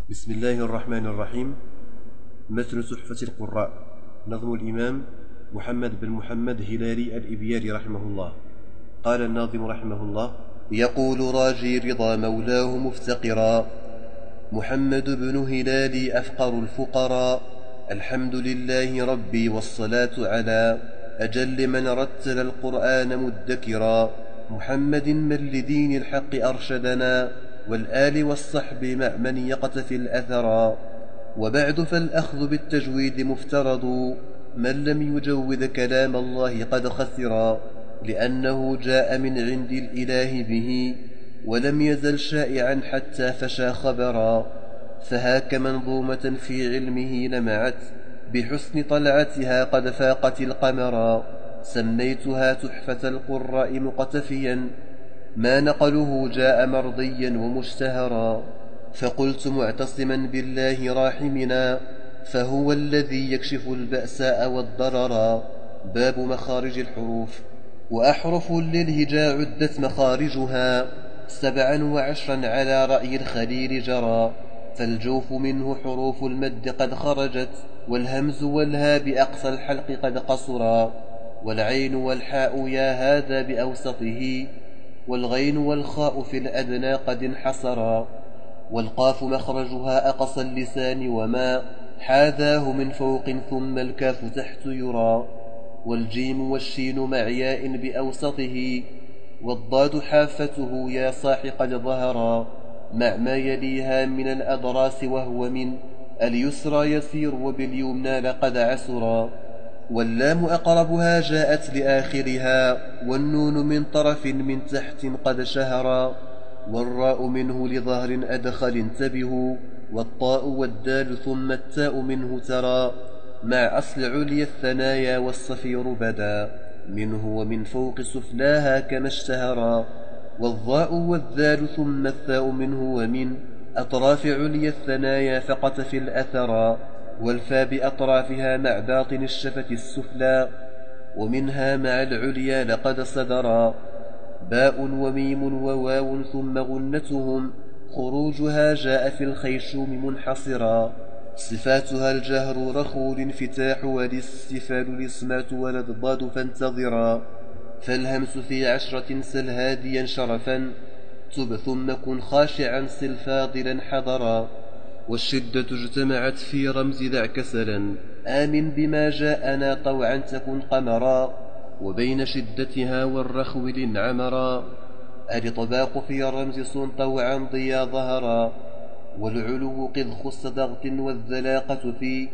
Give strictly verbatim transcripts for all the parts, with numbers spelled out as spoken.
بسم الله الرحمن الرحيم. متن تحفة القراء، نظم الإمام محمد بن محمد هلالي الإبياري رحمه الله. قال الناظم رحمه الله: يقول راجي رضا مولاه مفتقرا، محمد بن هلالي أفقر الفقراء، الحمد لله ربي والصلاة على أجل من رتل القرآن مدكرا، محمد من لدين الحق أرشدنا، والآل والصحب مع من يقتفي الأثرا. وبعد فالأخذ بالتجويد مفترض، من لم يجود كلام الله قد خسرا، لأنه جاء من عند الإله به، ولم يزل شائعا حتى فشى خبرا. فهاك منظومة في علمه لمعت، بحسن طلعتها قد فاقت القمرا، سميتها تحفة القراء مقتفيا، ما نقله جاء مرضيا ومشتهرا. فقلت معتصما بالله راحمنا، فهو الذي يكشف البأساء والضررا. باب مخارج الحروف. وأحرف للهجاء عدت مخارجها، سبعا وعشرا على رأي الخليل جرى، فالجوف منه حروف المد قد خرجت، والهمز والها بأقصى الحلق قد قصرا، والعين والحاء يا هذا بأوسطه، والغين والخاء في الأدنى قد انحصرا، والقاف مخرجها أقصى اللسان وما حاذاه من فوق ثم الكاف تحت يرى، والجيم والشين مع ياء بأوسطه، والضاد حافته يا صاح قد ظهرا، مع ما يليها من الأضراس وهو من اليسرى يسير، وباليمنى لقد عسرا، واللام أقربها جاءت لآخرها، والنون من طرف من تحت قد شهرا، والراء منه لظهر أدخل انتبهوا، والطاء والدال ثم التاء منه ترى، مع أصل عليا الثنايا والصفير بدا منه، ومن فوق سفلاها كما اشتهرا، والظاء والذال ثم الثاء منه، ومن أطراف عليا الثنايا فقط في الأثرا، والفا بأطرافها مع باطن الشفة السفلى، ومنها مع العليا لقد صدرا. باء وميم وواو ثم غنتهم، خروجها جاء في الخيشوم منحصرا، صفاتها الجهر رخو الانفتاح، والاستفال الإصمات والأضداد فانتظرا، فالهمس في عشرة سل هاديا شرفا، تب ثم كن خاشعا سل فاضلا حضرا، والشدة اجتمعت في رمز ذا كسلا، آمن بما جاءنا طوعا تكن قمرا، وبين شدتها والرخو لانعمرا، الإطباق في الرمز صن طوعا ضيا ظهرا، والعلو قذ خص ضغط، والذلاقة في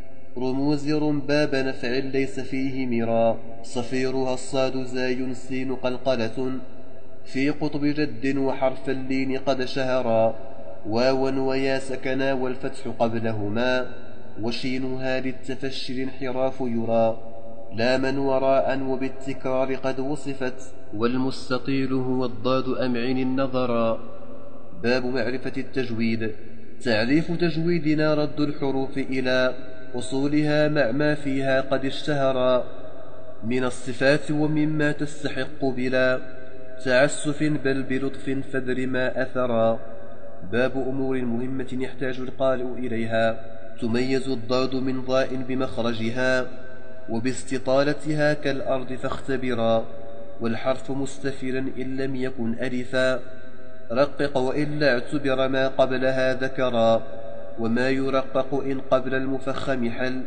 رموز رمباب نفع ليس فيه مرا، صفيرها الصاد زاي سين قلقلة، في قطب جد وحرف اللين قد شهرا، واوا ويا سكنا والفتح قبلهما، وشينها للتفشي الانحراف يرى، لا من وراء وبالتكرار قد وصفت، والمستطيل هو الضاد أمعن النظرا. باب معرفة التجويد. تعريف تجويدنا رد الحروف إلى أصولها مع ما فيها قد اشتهرا، من الصفات ومما تستحق بلا تعسف بل بلطف فدر ما أثرا. باب أمور مهمة يحتاج القارئ إليها. تميز الضاد من ضاء بمخرجها، وباستطالتها كالأرض فاختبرا، والحرف مستفلا إن لم يكن ألفا، رقق وإلا اعتبر ما قبلها ذكرا، وما يرقق إن قبل المفخم حل،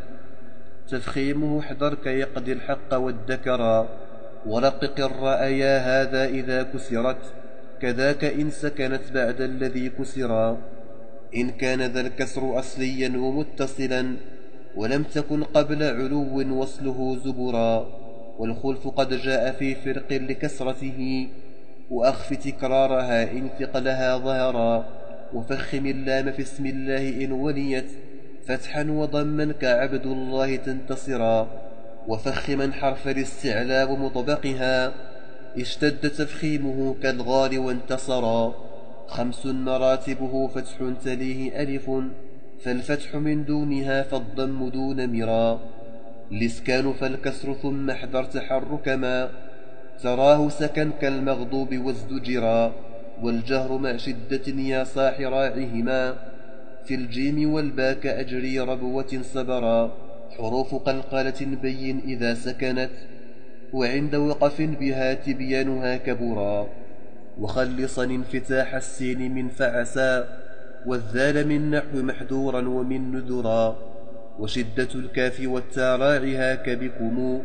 تفخيمه احذر كيقضي الحق والذكرا، ورقق الراء يا هذا إذا كسرت، كذاك إن سكنت بعد الذي كسرا، إن كان ذا الكسر أصليا ومتصلا، ولم تكن قبل علو وصله زبرا، والخلف قد جاء في فرق لكسرته، وأخف تكرارها إن ثقلها ظهرا، وفخم اللام في اسم الله إن وليت، فتحا وضما كعبد الله تنتصرا، وفخما حرف الاستعلاء ومطبقها، اشتد تفخيمه كالغار وانتصرا، خمس مراتبه فتح تليه ألف، فالفتح من دونها فالضم دون مرا، الإسكان فالكسر ثم احذر تحرك ما تراه سكن كالمغضوب وازدجرا، والجهر مع شدة يا صاح راعهما، في الجيم والباء كأجري ربوة صبرا. حروف قلقلة بين إذا سكنت، وعند وقف بها تبيانها كبرا. وخلصا انفتاح السين من فعسا، والذال من نحو محذورا ومن نذرا. وشدة الكاف والتاء راعها كبكم،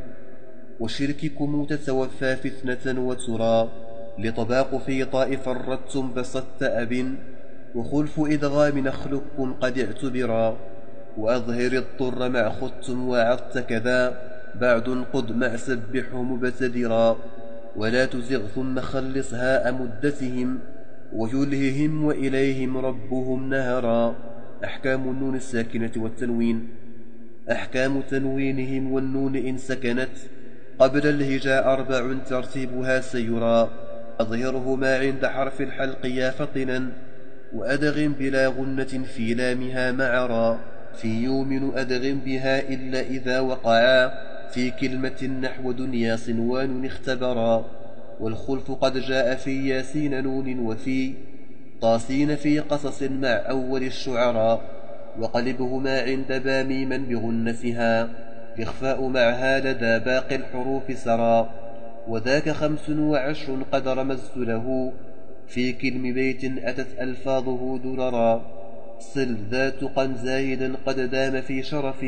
وشرككم تتوفى فتنة وترى. لطباق في طاء فردتم بسطت أب، وخلف إدغام نخلقكم قد اعتبرا. وأظهر الضر مع خدتم وعدت كذا، بعد قد مع سبحه مبتدرا. ولا تزغ ثم خلص هاء مدتهم، ويلههم وإليهم ربهم نهرا. أحكام النون الساكنة والتنوين. أحكام تنوينهم والنون إن سكنت قبل الهجاء أربع ترتيبها سيرا. أظهرهما عند حرف الحلق يا فطنا، وأدغم بلا غنة في لامها معرا. في يؤمن أدغم بها إلا إذا وقعا، في كلمة نحو دنيا صنوان اختبرا. والخلف قد جاء في ياسين نون، وفي طاسين في قصص مع أول الشعراء. وقلبهما عند باميما بغنتها، الإخفاء معها لدى باقي الحروف سرى. وذاك خمس وعشر قد رمزت له، في كلم بيت أتت ألفاظه دررا. صل ذات قن زايدا قد دام في شرف،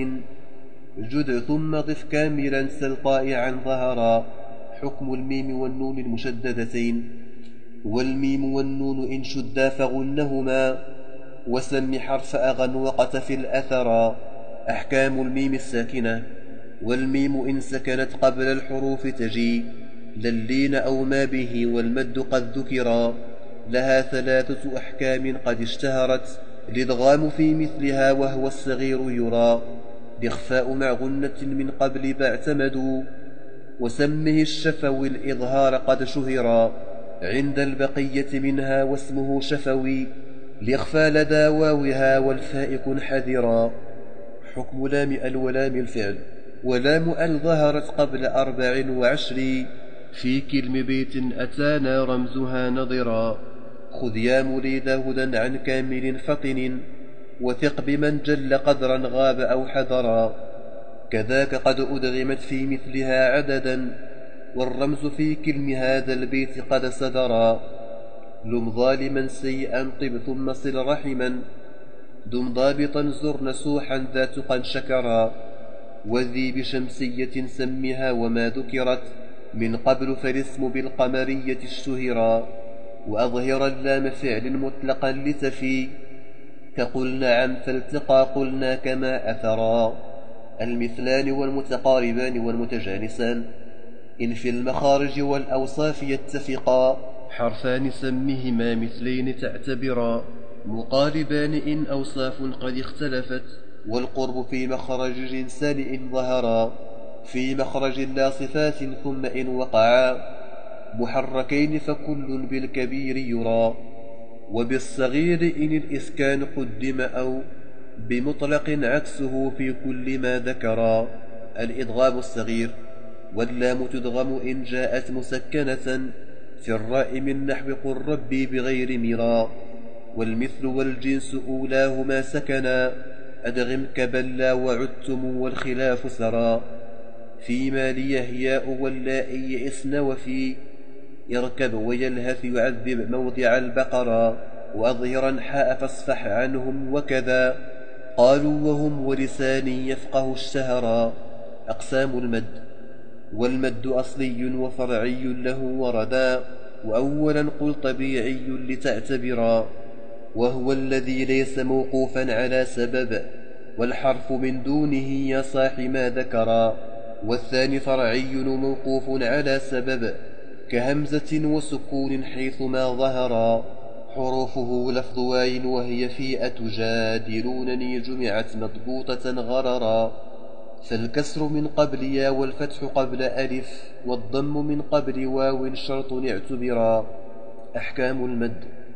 جد ثم ضف كاملا سل طائعا ظهرا. حكم الميم والنون المشددتين. والميم والنون إن شدا فغنهما، وسم حرف أغن وقت في الأثرا. أحكام الميم الساكنة. والميم إن سكنت قبل الحروف تجي، للين أو ما به والمد قد ذكرا. لها ثلاثة أحكام قد اشتهرت، الإدغام في مثلها وهو الصغير يرى. الإخفاء مع غنة من قبل باعتمدوا، وسمه الشفوي الإظهار قد شهرا. عند البقية منها واسمه شفوي، لإخفى لدى واوها والفاء كن حذرا. حكم لام ال ولام الفعل. ولام ال ظهرت قبل أربع وعشر، في كلم بيت أتانا رمزها نظرا. خذ يا مريد هدى عن كامل فطن، وثق بمن جل قدرا غاب أو حذرا. كذاك قد أدغمت في مثلها عددا، والرمز في كلم هذا البيت قد صدرا. لم ظالما سيئا طب ثم صل رحما، دم ضابطا زر نسوحا ذا تقى شكرا. وذي بشمسية سمها وما ذكرت من قبل، فالاسم بالقمرية اشتهرا. وأظهر اللام فعل مطلقا لتفي، كقلنا عن فالتقى قلنا كما أثرا. المثلان والمتقاربان والمتجانسان إن في المخارج والأوصاف يتفقا، حرفان سمهما مثلين تعتبرا. مقاربان إن أوصاف قد اختلفت، والقرب في مخرج جنسان إن ظهرا. في مخرج لا صفات ثم إن وقعا، محركين فكل بالكبير يرى. وبالصغير إن الإسكان قدم، أو بمطلق عكسه في كل ما ذكرا. الإدغام الصغير. واللام تدغم إن جاءت مسكنة، في الراء من نحو قل ربي بغير مرا. والمثل والجنس أولاهما سكنا، أدغم كبلا وعدتم والخلاف سرا. فيما ليهياء واللائي يئسن، وفي يركب ويلهث يعذب موضع البقرة. وأظهرا حاء فاصفح عنهم وكذا، قالوا وهم ولساني يفقه اشتهرا. أقسام المد. والمد أصلي وفرعي له وردا، وأولا قل طبيعي لتعتبرا. وهو الذي ليس موقوفا على سبب، والحرف من دونه يا صاح ما ذكرا. والثاني فرعي موقوف على سبب، كهمزة وسكون حيثما ظهرا. حروفه لفظ واي وهي في أتجادلونني جمعت مضبوطة غررا. فالكسر من قبل يا والفتح قبل ألف، والضم من قبل واو شرط اعتبرا. أحكام المد.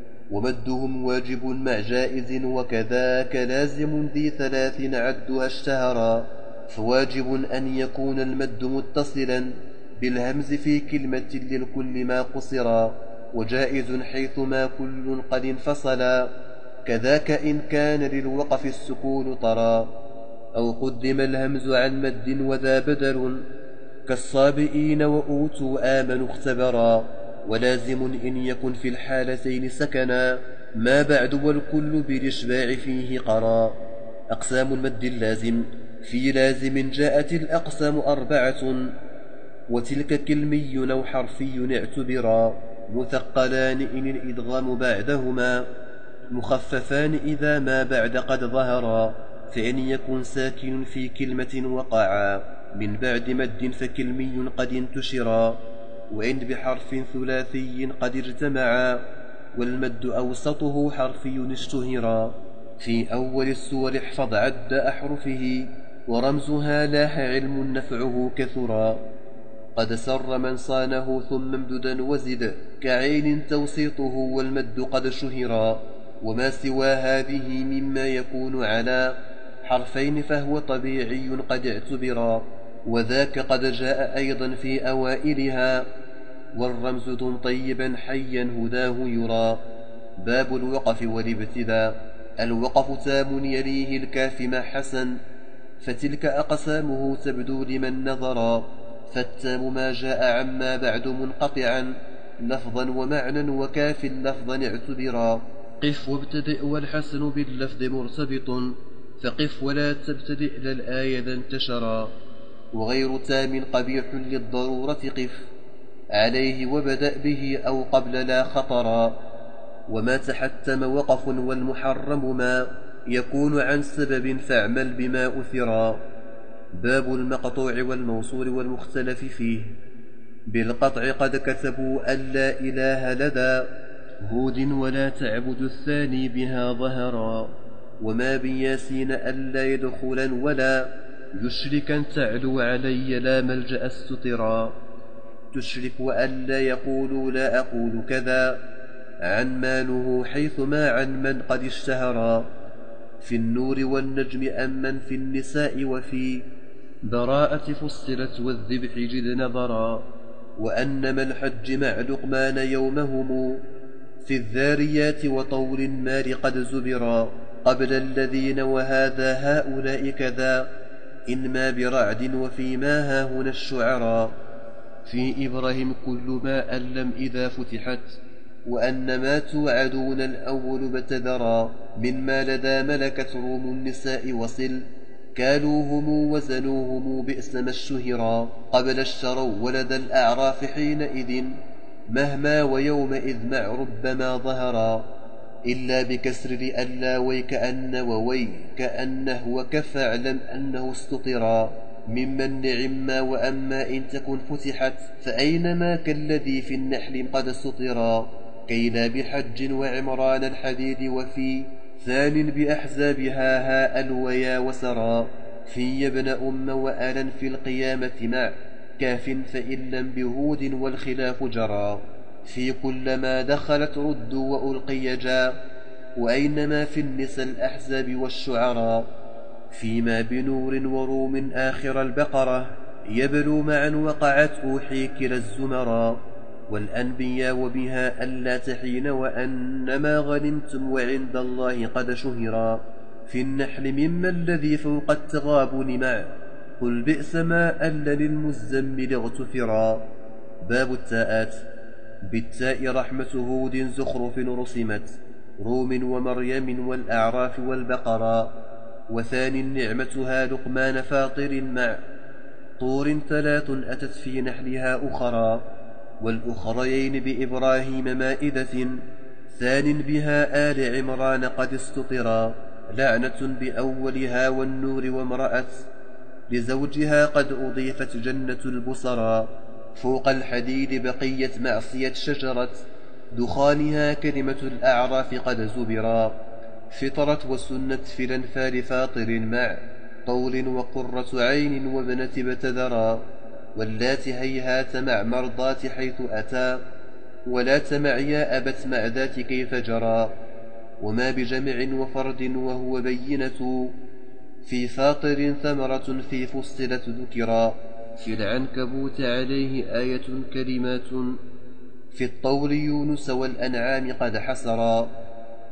ومدهم واجب مع جائز، وكذاك لازم ذي ثلاث عدها اشتهرا. فواجب أن يكون المد متصلا بالهمز في كلمة للكل ما قصرا، وجائز حيثما كل قد انفصلا كذاك إن كان للوقف السكون طرا، أو قدم الهمز عن مد وذا بدل، كالصابئين وأوتوا آمنوا اختبرا، ولازم إن يكن في الحالتين سكنا، ما بعد والكل بالإشباع فيه قرا. أقسام المد اللازم: في لازم جاءت الأقسام أربعة، وتلك كلمي أو حرفي اعتبرا، مثقلان إن الإدغام بعدهما، مخففان إذا ما بعد قد ظهرا، فإن يكن ساكن في كلمة وقعا من بعد مد فكلمي قد انتشرا، وإن بحرف ثلاثي قد اجتمعا، والمد أوسطه حرفي اشتهرا. في أول السور احفظ عد أحرفه، ورمزها لاح علم نفعه كثرا، قد سر من صانه ثم امددا وزد، كعين توسيطه والمد قد شهرا، وما سوى هذه مما يكون على حرفين فهو طبيعي قد اعتبرا، وذاك قد جاء أيضا في أوائلها، والرمز دم طيبا حيا هداه يرى. باب الوقف والابتداء: الوقف تام يليه الكاف مع حسن، فتلك أقسامه تبدو لمن نظرا، فالتام ما جاء عما بعد منقطعا لفظا ومعنى، وكاف لفظا اعتبرا. قف وابتدئ والحسن باللفظ مرتبط، فقف ولا تبتدئ للآية ذا انتشرا، وغير تام قبيح للضرورة قف عليه وبدأ به أو قبل لا خطرا، وما تحتم وقف والمحرم ما يكون عن سبب فاعمل بما أثرا. باب المقطوع والموصول والمختلف فيه: بالقطع قد كتبوا أن لا إله لدى هود ولا تعبد الثاني بها ظهرا، وما بياسين ألا يدخلا ولا يشركا تعلو علي لا ملجأ السترا، تشرك وألا يقول لا أقول كذا عن ماله حيثما عن من قد اشتهرا، في النور والنجم أمن في النساء وفي براءة فصلت والذبح جد نظرا، وأنما الحج مع لقمان يومهم في الذاريات وطول المال قد زبرا، قبل الذين وهذا هؤلاء كذا إنما برعد وفيما هاهنا الشعرا، في إبراهيم كل ما ألم إذا فتحت، وأن ما توعدون الأول بتذرا، مما لدى ملكت روم النساء وصل كالوهم وزنوهم بئس ما الشهرا، قبل اشتروا ولد الأعراف حينئذ مهما ويومئذ مع ربما ظهرا، إلا بكسر لألا ويكأن ووي كأنه وكف اعلم أنه استطرا، ممن نعما وأما إن تكن فتحت فأينما كالذي في النحل قد سطرا، كيلا بحج وعمران الحديد وفي ثان بأحزابها هاء الويا وسرا، في ابن أم وألا في القيامة مع كاف فإن لم بهود والخلاف جرى، في كل ما دخلت رد وألقي جاء، وأينما في النساء الأحزاب والشعراء، فيما بنور وروم آخر البقرة يبلو معا وقعت أوحي كلا الزمرا، والأنبياء وبها ألا تحين وأنما غنمتم وعند الله قد شهرا، في النحل مما الذي فوق التغابن مع قل بئس ما أل للمزمل اغتفرا. باب التاءات: بالتاء رحمة هود زخرف رسمت، روم ومريم والأعراف والبقرا، وثاني نعمتها لقمان فاطر مع طور ثلاث أتت في نحلها أخرى، والأخريين بإبراهيم مائدة، ثان بها آل عمران قد استطرا، لعنة بأولها والنور وامرأة لزوجها قد أضيفت جنة البصرا، فوق الحديد بقيت معصية شجرة دخانها كلمة الأعراف قد زبرا، فطرت وسنت في الأنفال فاطر مع طول وقرة عين وابنة بتذرا، واللات هيهات مع مرضات حيث أتى، ولا تمع يا أبت مع ذات كيف جرى، وما بجمع وفرد وهو بينة في فاطر ثمرة في فصلت ذكرا، في العنكبوت عليه آية كلمات، في الطول يونس والأنعام قد حسرا،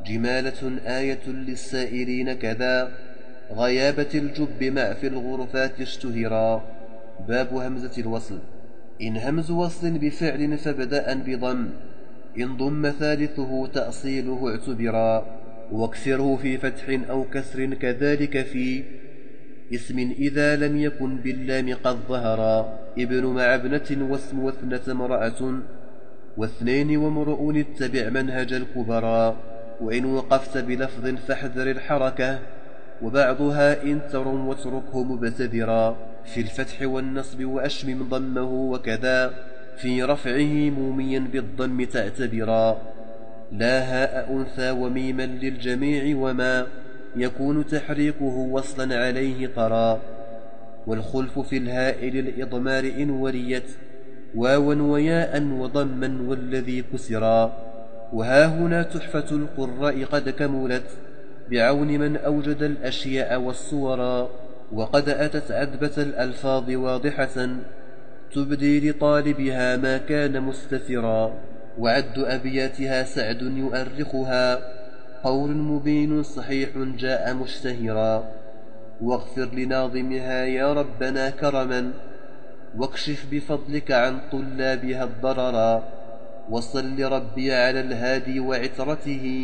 جمالة آية للسائلين كذا، غيابة الجب مع في الغرفات اشتهرا. باب همزة الوصل. إن همز وصل بفعل فابدأ بضم، إن ضم ثالثه تأصيله اعتبرا، واكسره في فتح أو كسر كذلك في اسم إذا لم يكن باللام قد ظهرا. ابن مع ابنة واسم واثنة امرأة، واثنين وامرؤ اتبع منهج الكبرى. وإن وقفت بلفظ فاحذر الحركة، وبعضها إن تر واتركه مبتذرا. في الفتح والنصب وأشمم ضمه وكذا، في رفعه موميا بالضم تعتبرا. لا هاء أنثى وميما للجميع، وما يكون تحريكه وصلا عليه طرا. والخلف في الهاء للإضمار إن وليت، واوا وياء وضما والذي كسرا. وها هنا تحفة القراء قد كملت، بعون من أوجد الأشياء والصورا. وقد أتت عذبة الألفاظ واضحة، تبدي لطالبها ما كان مستثرا. وعد أبياتها سعد يؤرخها، قول مبين صحيح جاء مشتهرا. واغفر لناظمها يا ربنا كرما، واكشف بفضلك عن طلابها الضررا. وصل ربي على الهادي وعترته،